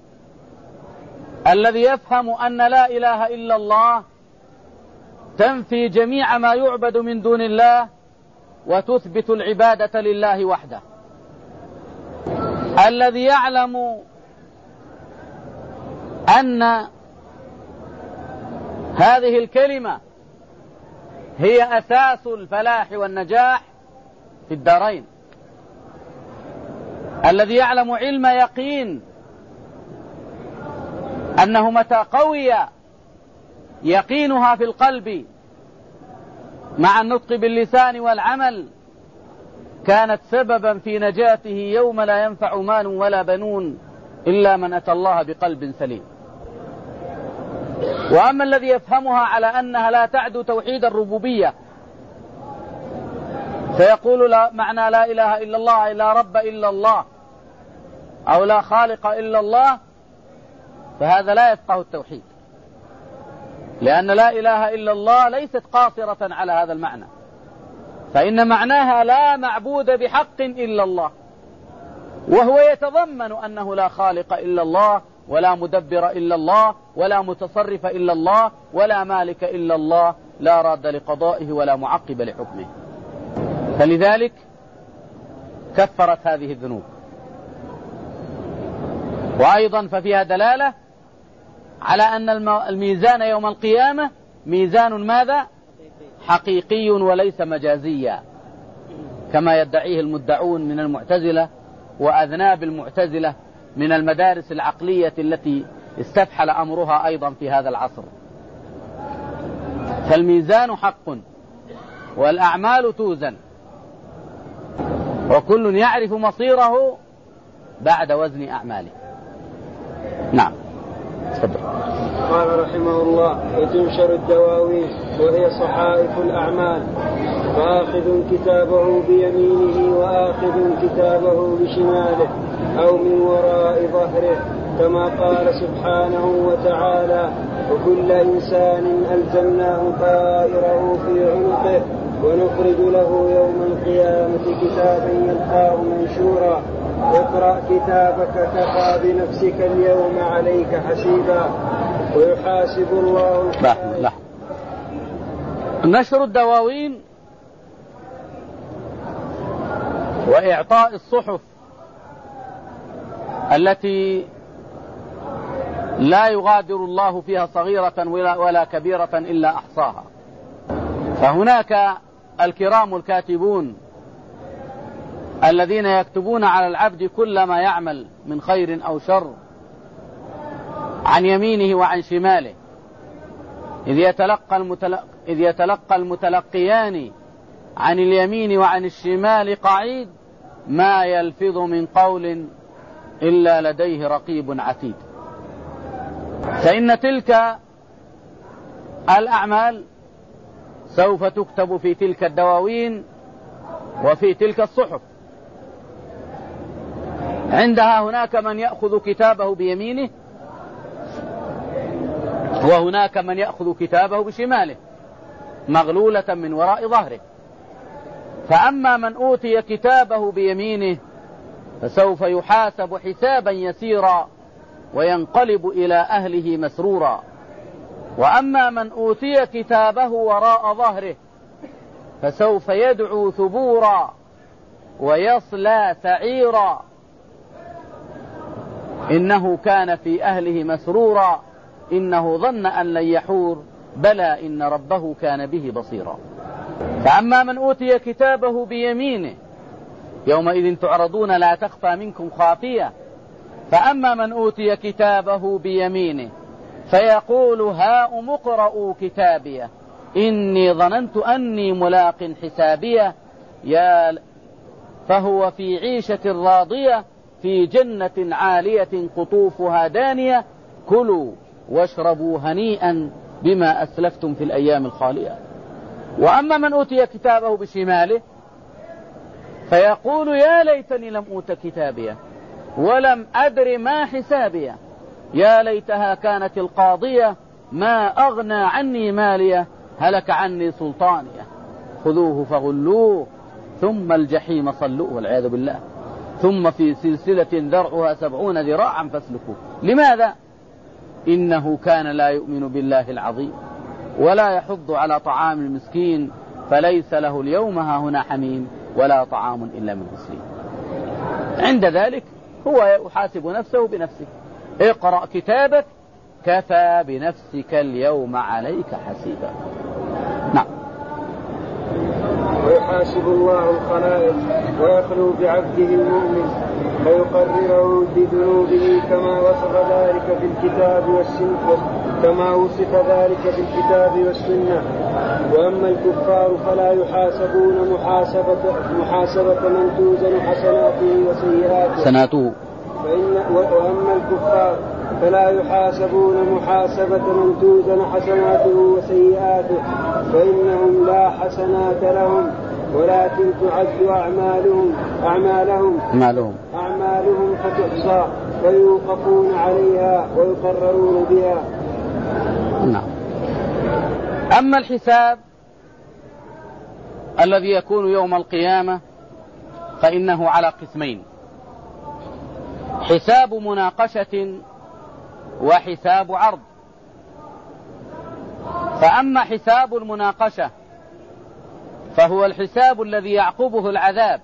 الذي يفهم أن لا إله إلا الله تنفي جميع ما يعبد من دون الله وتثبت العبادة لله وحده، الذي يعلم أن هذه الكلمة هي أساس الفلاح والنجاح في الدارين، الذي يعلم علم يقين أنه متى قوي يقينها في القلب مع النطق باللسان والعمل كانت سببا في نجاته يوم لا ينفع مال ولا بنون إلا من أتى الله بقلب سليم. وأما الذي يفهمها على أنها لا تعدو توحيد الربوبية فيقول لا معنى لا إله إلا الله لا رب إلا الله أو لا خالق إلا الله، فهذا لا يفقه التوحيد، لأن لا إله إلا الله ليست قاصرة على هذا المعنى، فإن معناها لا معبود بحق إلا الله، وهو يتضمن أنه لا خالق إلا الله ولا مدبر إلا الله ولا متصرف إلا الله ولا مالك إلا الله لا راد لقضائه ولا معقب لحكمه. فلذلك كفرت هذه الذنوب. وأيضا ففيها دلالة على أن الميزان يوم القيامة ميزان ماذا؟ حقيقي وليس مجازيا كما يدعيه المدعون من المعتزلة وأذناب المعتزلة من المدارس العقلية التي استفحل أمرها أيضا في هذا العصر. فالميزان حق والأعمال توزن وكل يعرف مصيره بعد وزن أعماله. نعم تفضل. قال رحمه الله: وتنشر الدواوين وهي صحائف الأعمال، فآخذ كتابه بيمينه وآخذ كتابه بشماله أو من وراء ظهره، كما قال سبحانه وتعالى: وكل إنسان ألزمناه طائره في عنقه ونخرج له يوم القيامة كتابا يلقاه منشورا اقرأ كتابك كفى بنفسك اليوم عليك حسيبا ويحاسب الله. لا لا. نشر الدواوين وإعطاء الصحف التي لا يغادر الله فيها صغيرة ولا كبيرة إلا أحصاها، فهناك الكرام الكاتبون الذين يكتبون على العبد كل ما يعمل من خير أو شر عن يمينه وعن شماله، إذ يتلقى, المتلق... إذ يتلقى المتلقيان عن اليمين وعن الشمال قعيد ما يلفظ من قول إلا لديه رقيب عتيد. فإن تلك الأعمال سوف تكتب في تلك الدواوين وفي تلك الصحف. عندها هناك من يأخذ كتابه بيمينه وهناك من يأخذ كتابه بشماله مغلولة من وراء ظهره. فأما من أوتي كتابه بيمينه فسوف يحاسب حسابا يسيرا وينقلب إلى أهله مسرورا، وأما من أوتي كتابه وراء ظهره فسوف يدعو ثبورا ويصلى سعيرا إنه كان في أهله مسرورا إنه ظن أن لن يحور بلى إن ربه كان به بصيرا. فأما من أوتي كتابه بيمينه يومئذ تعرضون لا تخفى منكم خافية. فأما من أوتي كتابه بيمينه فيقول هاؤم اقرءوا كتابيه إني ظننت أني ملاق حسابيه يا فهو في عيشة راضية في جنة عالية قطوفها دانية كلوا واشربوا هنيئا بما أسلفتم في الأيام الخالية. وأما من أوتي كتابه بشماله فيقول يا ليتني لم أوت كتابيه ولم أدر ما حسابيه يا ليتها كانت القاضية ما أغنى عني ماليه هلك عني سلطانيه خذوه فغلوه ثم الجحيم صلوه والعياذ بالله ثم في سلسلة ذرعها سبعون ذراعا فاسلكوه. لماذا؟ إنه كان لا يؤمن بالله العظيم ولا يحض على طعام المسكين فليس له اليوم هاهنا حميم ولا طعام إلا من غسلين. عند ذلك هو يحاسب نفسه بنفسه اقرأ كتابك كفى بنفسك اليوم عليك حسيبا. نعم. ويحاسب الله الخلائق ويخلو بعبده المؤمن فيقرره بذنوبه كما وصف ذلك في الكتاب والسنة كما وصف ذلك في الكتاب والسنة. وأما الكفار فلا يحاسبون محاسبة محاسبة من توزن حسناته وسيئاته سناته فإن وأما الكفار فلا يحاسبون محاسبة من توزن حسناته وسيئاته فإنهم لا حسنات لهم ولكن تعد أعمالهم أعمالهم أعمالهم أعمالهم فتحصى ويوقفون عليها ويقررون بها. نعم. أما الحساب الذي يكون يوم القيامة فإنه على قسمين: حساب مناقشة وحساب عرض. فأما حساب المناقشة فهو الحساب الذي يعقبه العذاب،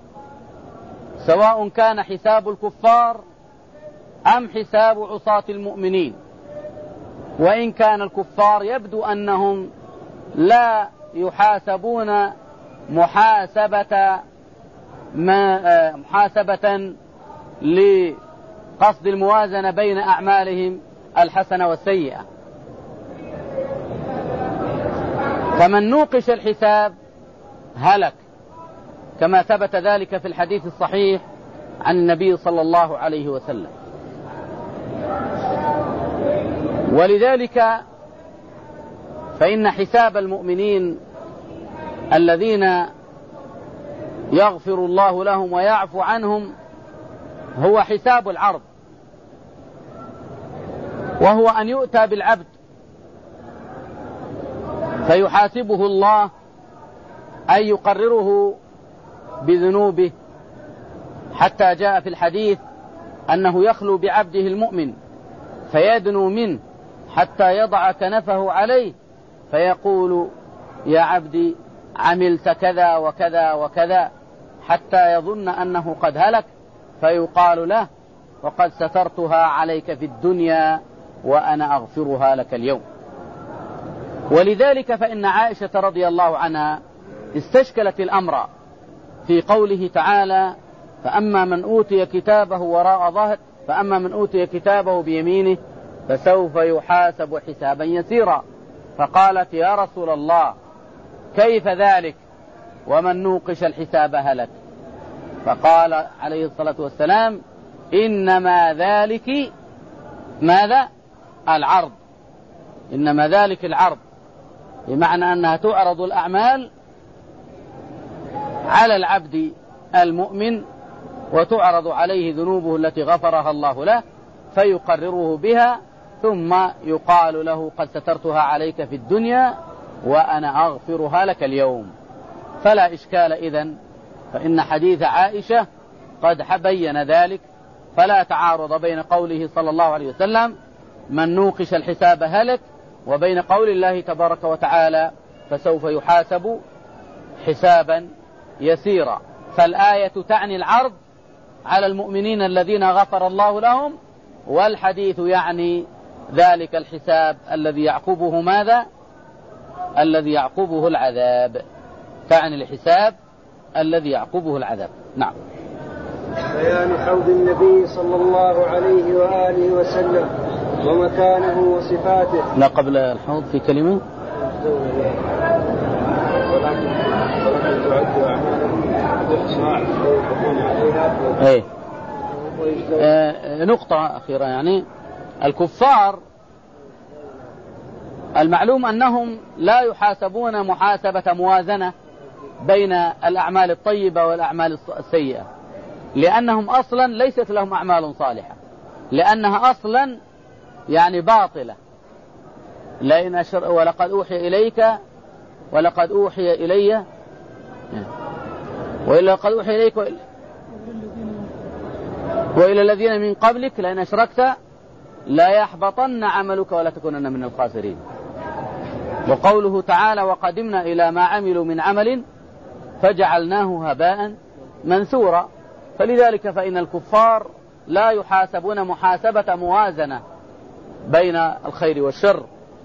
سواء كان حساب الكفار أم حساب عصاة المؤمنين. وإن كان الكفار يبدو أنهم لا يحاسبون محاسبة ما محاسبة لقصد الموازنة بين أعمالهم الحسنة والسيئة. فمن نوقش الحساب هلك، كما ثبت ذلك في الحديث الصحيح عن النبي صلى الله عليه وسلم. ولذلك فإن حساب المؤمنين الذين يغفر الله لهم ويعفو عنهم هو حساب العرض، وهو أن يؤتى بالعبد فيحاسبه الله أي يقرره بذنوبه، حتى جاء في الحديث أنه يخلو بعبده المؤمن فيدنو منه حتى يضع كنفه عليه فيقول يا عبدي عملت كذا وكذا وكذا، حتى يظن أنه قد هلك فيقال له وقد سترتها عليك في الدنيا وأنا أغفرها لك اليوم. ولذلك فإن عائشة رضي الله عنها استشكلت الأمر في قوله تعالى فأما من أوتي كتابه وراء ظهر فأما من أوتي كتابه بيمينه فسوف يحاسب حسابا يسيرا. فقالت يا رسول الله كيف ذلك ومن نوقش الحساب هلك؟ فقال عليه الصلاة والسلام إنما ذلك ماذا؟ العرض. إنما ذلك العرض، بمعنى أنها تعرض الأعمال على العبد المؤمن وتعرض عليه ذنوبه التي غفرها الله له فيقرره بها، ثم يقال له قد سترتها عليك في الدنيا وأنا أغفرها لك اليوم. فلا إشكال إذن، فإن حديث عائشة قد بين ذلك، فلا تعارض بين قوله صلى الله عليه وسلم من نوقش الحساب هلك وبين قول الله تبارك وتعالى فسوف يحاسب حسابا يسيرا. فالآية تعني العرض على المؤمنين الذين غفر الله لهم، والحديث يعني ذلك الحساب الذي يعقبه ماذا؟ الذي يعقبه العذاب. تعني الحساب الذي يعقبه العذاب. نعم. بيان حوض النبي صلى الله عليه وآله وسلم ومكانه وصفاته. لا قبل الحوض في كلمة ولكن تعد أعمالهم تحصى ويوقفون عليها ايه آه نقطة أخيرة، يعني الكفار المعلوم أنهم لا يحاسبون محاسبة موازنة بين الأعمال الطيبة والأعمال السيئة، لأنهم أصلا ليست لهم أعمال صالحة، لأنها أصلا يعني باطلة. لئن أشر ولقد أوحي إليك ولقد أوحي إلي وإلا قد أوحي إليك وإلى الذين من قبلك لئن أشركت لا يحبطن عملك ولا تكونن من الخاسرين. وقوله تعالى وقدمنا إلى ما عملوا من عمل فجعلناه هباء منثورا. فلذلك فإن الكفار لا يحاسبون محاسبة موازنة بين الخير والشر.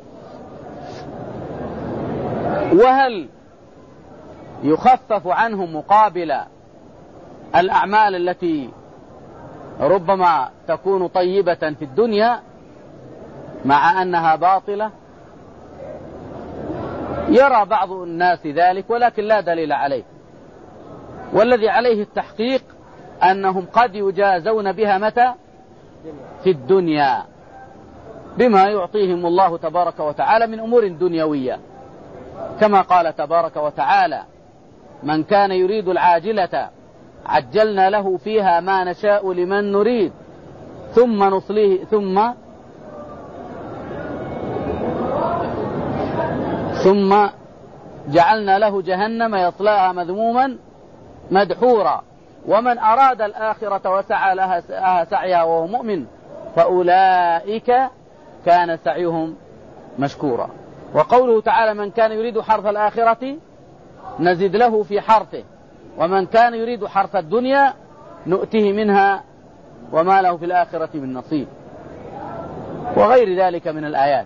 وهل يخفف عنهم مقابل الأعمال التي ربما تكون طيبة في الدنيا مع أنها باطلة؟ يرى بعض الناس ذلك ولكن لا دليل عليه، والذي عليه التحقيق أنهم قد يجازون بها متى؟ في الدنيا، بما يعطيهم الله تبارك وتعالى من أمور دنيوية، كما قال تبارك وتعالى من كان يريد العاجلة عجلنا له فيها ما نشاء لمن نريد ثم نصليه ثم ثم جعلنا له جهنم يصلاها مذموما مدحورا ومن أراد الآخرة وسعى لها سعيها وهو مؤمن فأولئك كان سعيهم مشكورا. وقوله تعالى من كان يريد حرث الآخرة نزد له في حرثه ومن كان يريد حرث الدنيا نؤته منها وما له في الآخرة من نصيب، وغير ذلك من الآيات.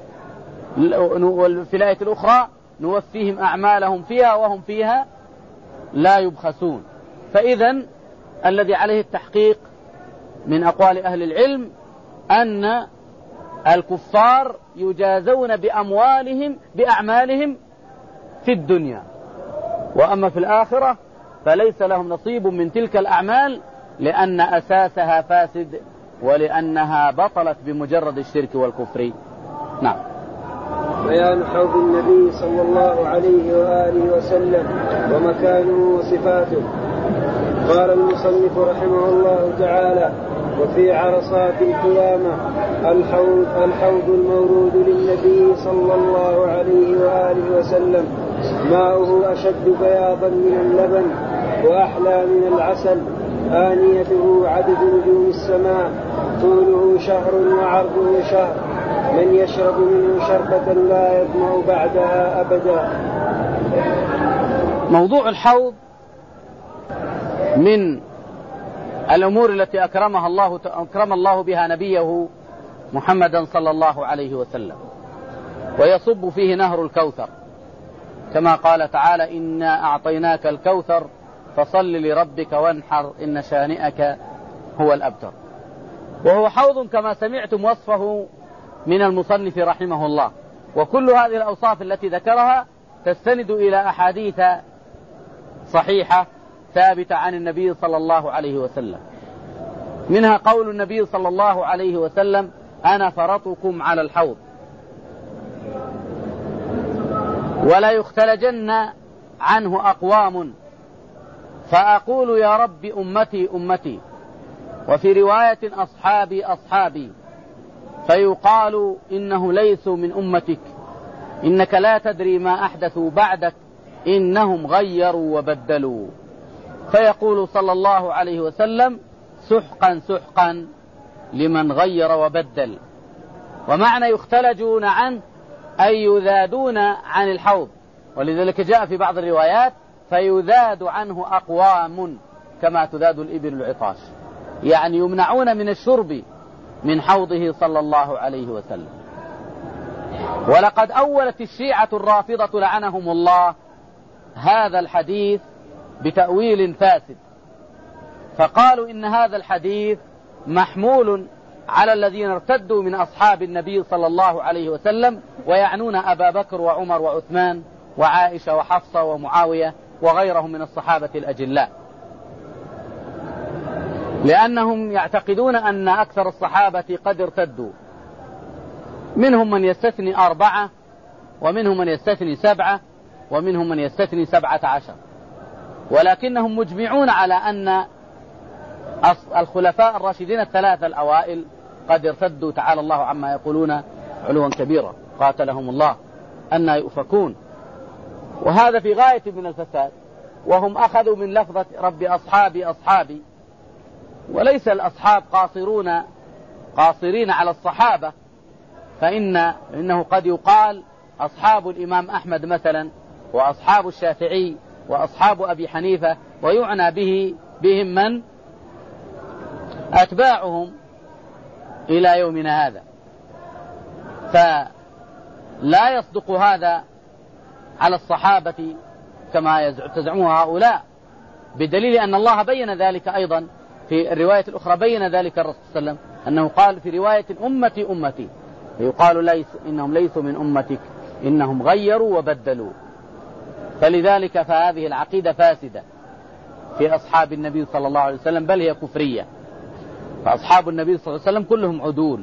وفي الآية الأخرى نوفيهم أعمالهم فيها وهم فيها لا يبخسون. فإذا الذي عليه التحقيق من أقوال أهل العلم أن الكفار يجازون بأموالهم بأعمالهم في الدنيا، وأما في الآخرة فليس لهم نصيب من تلك الأعمال لأن أساسها فاسد ولأنها بطلت بمجرد الشرك والكفر. نعم. بيان حوض النبي صلى الله عليه وآله وسلم ومكانه وصفاته. قال المصنف رحمه الله تعالى وفي عرصات القيامة الحوض, الحوض المورود للنبي صلى الله عليه وآله وسلم ماؤه أشد بياضا من اللبن وأحلى من العسل، آنيته عدد نجوم السماء، طوله شهر وعرضه شهر، من يشرب منه شربة لا يظمأ بعدها أبدا. موضوع الحوض من الأمور التي أكرمها الله أكرم الله بها نبيه محمدا صلى الله عليه وسلم، ويصب فيه نهر الكوثر كما قال تعالى إنا أعطيناك الكوثر فصل لربك وانحر إن شانئك هو الأبتر. وهو حوض كما سمعتم وصفه من المصنف رحمه الله، وكل هذه الأوصاف التي ذكرها تستند إلى أحاديث صحيحة ثابتة عن النبي صلى الله عليه وسلم، منها قول النبي صلى الله عليه وسلم أنا فرطكم على الحوض ولا يختلجن عنه أقوام فأقول يا رب أمتي أمتي، وفي رواية أصحابي أصحابي، فيقال إنه ليسوا من أمتك إنك لا تدري ما أحدثوا بعدك إنهم غيروا وبدلوا، فيقول صلى الله عليه وسلم سحقا سحقا لمن غير وبدل. ومعنى يختلجون عنه أي يذادون عن الحوض، ولذلك جاء في بعض الروايات فيذاد عنه أقوام كما تذاد الإبل العطاش، يعني يمنعون من الشرب من حوضه صلى الله عليه وسلم. ولقد أولت الشيعة الرافضة لعنهم الله هذا الحديث بتأويل فاسد، فقالوا إن هذا الحديث محمول على الذين ارتدوا من أصحاب النبي صلى الله عليه وسلم، ويعنون أبا بكر وعمر وعثمان وعائشة وحفصة ومعاوية وغيرهم من الصحابة الأجلاء. لأنهم يعتقدون أن أكثر الصحابة قد ارتدوا، منهم من يستثني أربعة، ومنهم من يستثني سبعة، ومنهم من يستثني سبعة عشر، ولكنهم مجمعون على أن الخلفاء الراشدين الثلاثة الأوائل قد ارتدوا، تعالى الله عما يقولون علوا كبيرا، قاتلهم الله أن يؤفكون. وهذا في غاية من الفساد، وهم أخذوا من لفظة رب أصحابي أصحابي، وليس الأصحاب قاصرون قاصرين على الصحابة، فإن إنه قد يقال أصحاب الإمام أحمد مثلا، وأصحاب الشافعي، وأصحاب أبي حنيفة، ويعنى به بهم من أتباعهم إلى يومنا هذا. فلا يصدق هذا على الصحابة كما تزعمه هؤلاء، بدليل أن الله بين ذلك أيضا في الرواية الأخرى، بين ذلك الرسول صلى الله عليه وسلم أنه قال في رواية أمتي أمتي، يقال ليس إنهم ليسوا من أمتك إنهم غيروا وبدلوا. فلذلك فهذه العقيدة فاسدة في أصحاب النبي صلى الله عليه وسلم، بل هي كفرية. فأصحاب النبي صلى الله عليه وسلم كلهم عدول.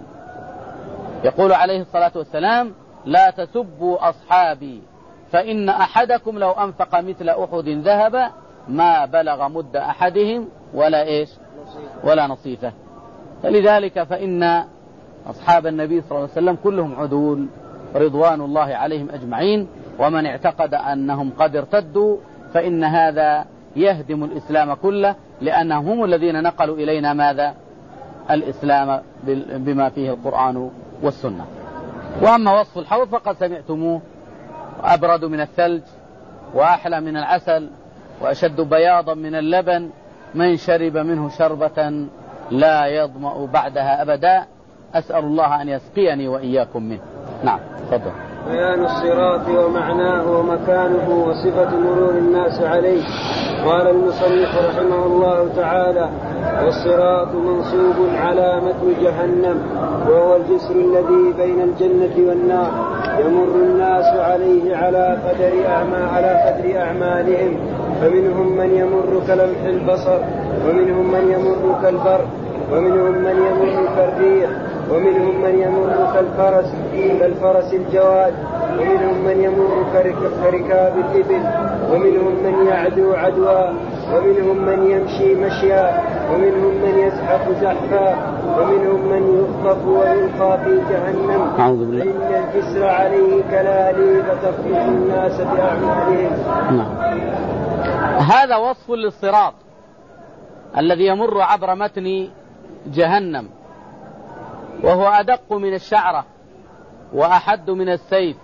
يقول عليه الصلاة والسلام لا تسبوا أصحابي فإن أحدكم لو أنفق مثل أحد ذهب ما بلغ مد أحدهم ولا إيش ولا نصيفه. فلذلك فإن أصحاب النبي صلى الله عليه وسلم كلهم عدول رضوان الله عليهم أجمعين، ومن اعتقد أنهم قد ارتدوا فإن هذا يهدم الإسلام كله، لأنهم هم الذين نقلوا إلينا ماذا؟ الإسلام بما فيه القرآن والسنة. وأما وصف الحوض فقد سمعتموه، أبرد من الثلج وأحلى من العسل وأشد بياضا من اللبن، من شرب منه شربة لا يظمأ بعدها أبدا. أسأل الله أن يسقيني وإياكم منه. نعم تفضل. بيان الصراط ومعناه ومكانه وصفة مرور الناس عليه. قال المصنف رحمه الله تعالى: والصراط منصوب على متن جهنم، وهو الجسر الذي بين الجنة والنار، يمر الناس عليه على قدر أعمال على قدر أعمالهم، فمنهم من يمر كلمح البصر، ومنهم من يمر كالبرق، ومنهم من يمر كالريح، ومنهم من يمر كالفرس كالفرس الجواد، ومنهم من يمر كركاب الإبل، ومنهم من يعدو عدوا، ومنهم من يمشي مشيا، ومنهم من يزحف زحفا، ومنهم من يخطف ويلقى في جهنم. فإن الجسر عليه كلاليب تخطف الناس بأعمالهم. نعم. هذا وصف للصراط الذي يمر عبر متن جهنم، وهو أدق من الشعرة وأحد من السيف،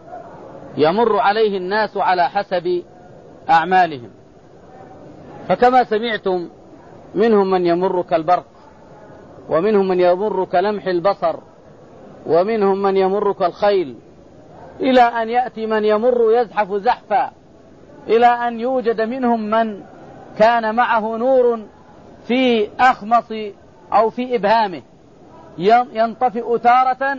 يمر عليه الناس على حسب أعمالهم. فكما سمعتم منهم من يمر كالبرق، ومنهم من يمر كلمح البصر، ومنهم من يمر كالخيل، إلى أن يأتي من يمر يزحف زحفا، إلى أن يوجد منهم من كان معه نور في أخمص أو في إبهامه ينطفئ تارة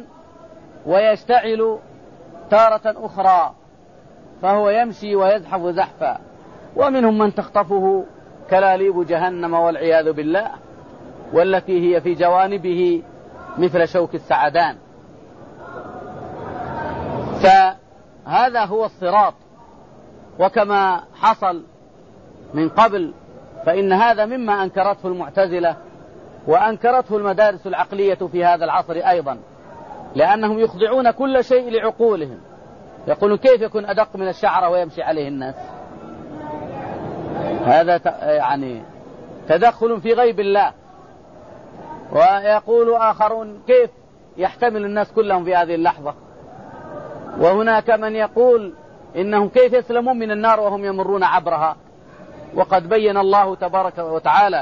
ويشتعل تارة أخرى، فهو يمشي ويزحف زحفا. ومنهم من تخطفه كلاليب جهنم والعياذ بالله، والتي هي في جوانبه مثل شوك السعدان. فهذا هو الصراط. وكما حصل من قبل فإن هذا مما أنكرته المعتزلة وأنكرته المدارس العقلية في هذا العصر أيضا، لأنهم يخضعون كل شيء لعقولهم. يقولون كيف يكون أدق من الشعر ويمشي عليه الناس؟ هذا يعني تدخل في غيب الله. ويقول آخرون كيف يحتمل الناس كلهم في هذه اللحظة؟ وهناك من يقول إنهم كيف يسلمون من النار وهم يمرون عبرها؟ وقد بين الله تبارك وتعالى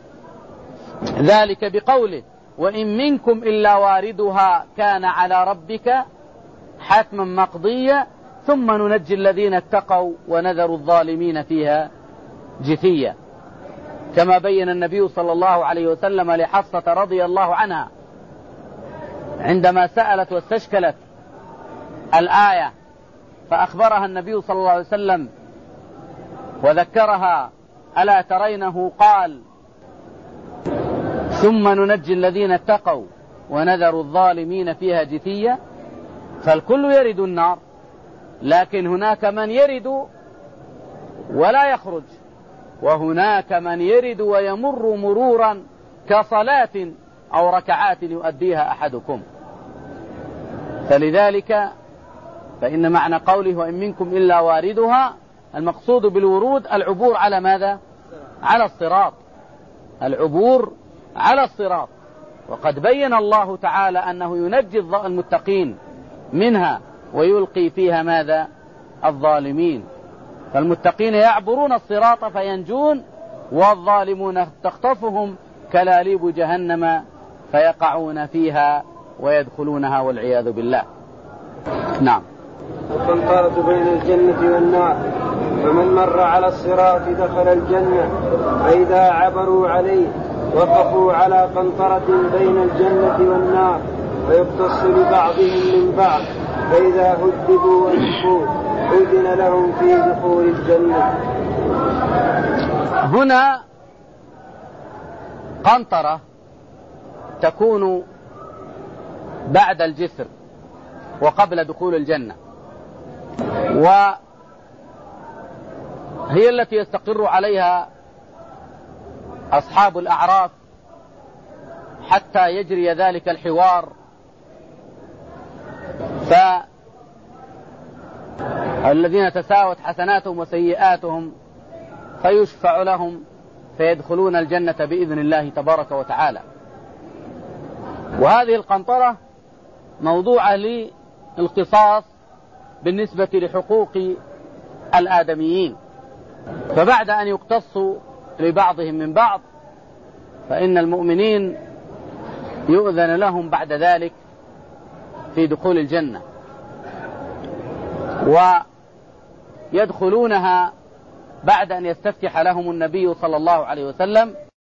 ذلك بقوله: وإن منكم إلا واردها كان على ربك حتما مقضيا ثم ننجي الذين اتقوا ونذر الظالمين فيها جثيا. كما بين النبي صلى الله عليه وسلم لحفصة رضي الله عنها عندما سألت واستشكلت الآية، فأخبرها النبي صلى الله عليه وسلم وذكرها: ألا ترينه قال ثم ننجي الذين اتقوا ونذر الظالمين فيها جثيا. فالكل يرد النار، لكن هناك من يرد ولا يخرج، وهناك من يرد ويمر مرورا كصلاة أو ركعات يؤديها أحدكم. فلذلك فإن معنى قوله وإن منكم إلا واردها، المقصود بالورود العبور على ماذا؟ على الصراط، العبور على الصراط. وقد بين الله تعالى أنه ينجي المتقين منها ويلقي فيها ماذا؟ الظالمين. فالمتقين يعبرون الصراط فينجون، والظالمون تخطفهم كلاليب جهنم فيقعون فيها ويدخلونها والعياذ بالله. نعم. القنطرة بين الجنة والنار، فمن مر على الصراط دخل الجنة، فإذا عبروا عليه وقفوا على قنطرة بين الجنة والنار، فيقتص لبعضهم من بعض، فإذا هدبوا ونفوا أذن لهم في دخول الجنة. هنا قنطرة تكون بعد الجسر وقبل دخول الجنة، وهي التي يستقر عليها أصحاب الأعراف حتى يجري ذلك الحوار. فالذين تساوت حسناتهم وسيئاتهم فيشفع لهم فيدخلون الجنة بإذن الله تبارك وتعالى. وهذه القنطرة موضوعة للقصاص بالنسبة لحقوق الآدميين، فبعد أن يقتصوا لبعضهم من بعض فإن المؤمنين يؤذن لهم بعد ذلك في دخول الجنة، ويدخلونها بعد أن يستفتح لهم النبي صلى الله عليه وسلم